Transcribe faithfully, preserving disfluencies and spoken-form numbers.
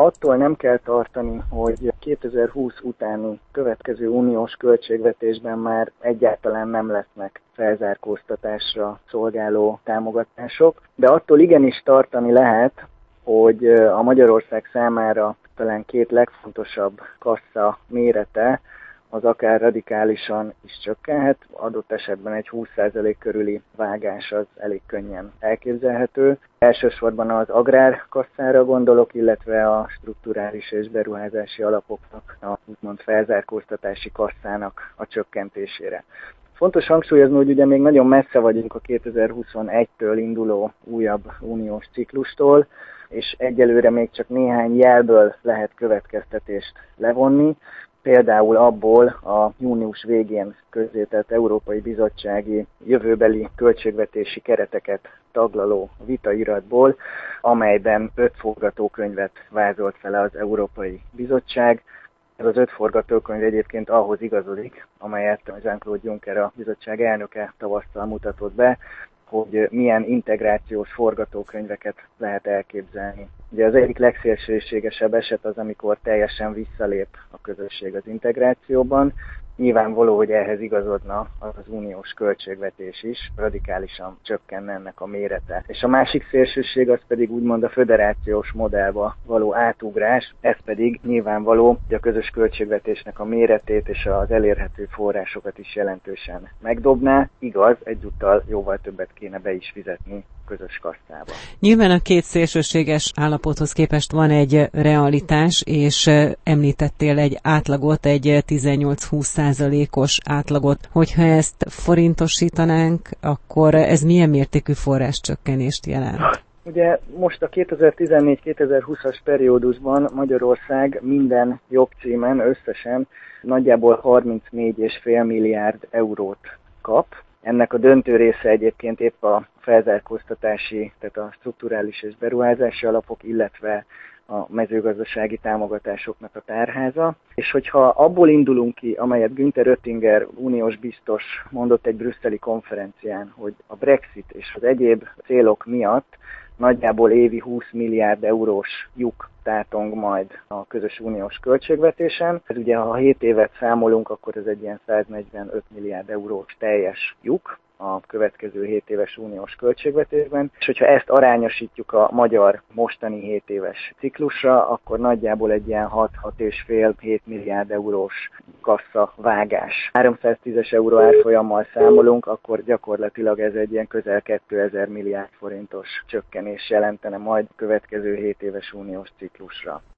attól nem kell tartani, hogy kétezer-húsz utáni következő uniós költségvetésben már egyáltalán nem lesznek felzárkóztatásra szolgáló támogatások, de attól igenis tartani lehet, hogy a Magyarország számára talán két legfontosabb kassa mérete az akár radikálisan is csökkenhet, adott esetben egy húsz százalék körüli vágás az elég könnyen elképzelhető. Elsősorban az agrárkasszára gondolok, illetve a strukturális és beruházási alapoknak, a úgymond felzárkóztatási kasszának a csökkentésére. Fontos hangsúlyozni, hogy ugye még nagyon messze vagyunk a kétezer-huszonegytől induló újabb uniós ciklustól, és egyelőre még csak néhány jelből lehet következtetést levonni. Például abból a június végén közzétett Európai Bizottsági jövőbeli költségvetési kereteket taglaló vitairatból, amelyben öt forgatókönyvet vázolt fel az Európai Bizottság. Ez az öt forgatókönyv egyébként ahhoz igazodik, amelyet Jean-Claude Juncker, a bizottság elnöke tavasszal mutatott be, hogy milyen integrációs forgatókönyveket lehet elképzelni. Ugye az egyik legszélsőségesebb eset az, amikor teljesen visszalép a közösség az integrációban. Nyilvánvaló, hogy ehhez igazodna az, az uniós költségvetés is, radikálisan csökkenne ennek a mérete. És a másik szélsőség az pedig úgymond a föderációs modellba való átugrás, ez pedig nyilvánvaló, hogy a közös költségvetésnek a méretét és az elérhető forrásokat is jelentősen megdobná. Igaz, egyúttal jóval többet kéne be is fizetni közös kasszába. Nyilván a két szélsőséges állapothoz képest van egy realitás, és említettél egy átlagot, egy tizennyolc-húsz százalékos átlagot. Hogyha ezt forintosítanánk, akkor ez milyen mértékű forráscsökkenést jelent? Ugye most a kétezer-tizennégy-kétezer-húszas periódusban Magyarország minden jogcímen összesen nagyjából harmincnégy egész öt milliárd eurót kap. Ennek a döntő része egyébként épp a felzárkóztatási, tehát a strukturális és beruházási alapok, illetve a mezőgazdasági támogatásoknak a tárháza. És hogyha abból indulunk ki, amelyet Günther Oettinger uniós biztos mondott egy brüsszeli konferencián, hogy a Brexit és az egyéb célok miatt nagyjából évi húsz milliárd eurós lyuk tátong majd a közös uniós költségvetésen. Ez ugye, ha hét évet számolunk, akkor ez egy ilyen száznegyvenöt milliárd eurós teljes lyuk a következő hét éves uniós költségvetésben, és hogyha ezt arányosítjuk a magyar mostani hét éves ciklusra, akkor nagyjából egy ilyen hat-hat egész öt-hét milliárd eurós kassa vágás. háromszáztízes euró árfolyammal számolunk, akkor gyakorlatilag ez egy ilyen közel kétezer milliárd forintos csökkenés jelentene majd a következő hét éves uniós ciklusra.